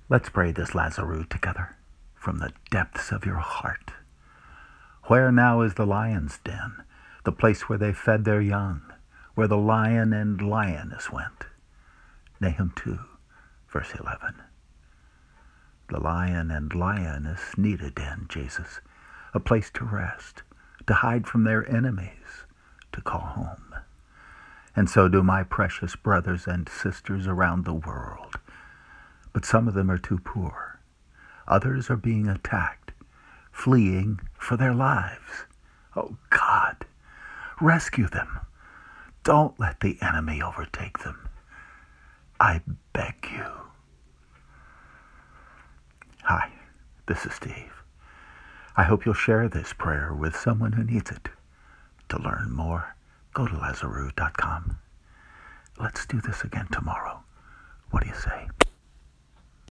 Let's pray this Lazarus together from the depths of your heart. Where now is the lion's den, the place where they fed their young, where the lion and lioness went? Nahum 2, verse 11. The lion and lioness need a den, Jesus, a place to rest, to hide from their enemies, to call home. And so do my precious brothers and sisters around the world. But some of them are too poor. Others are being attacked, fleeing for their lives. Oh God, rescue them. Don't let the enemy overtake them. I beg you. Hi, this is Steve. I hope you'll share this prayer with someone who needs it. To learn more, go to Lazarus.com. Let's do this again tomorrow. What do you say?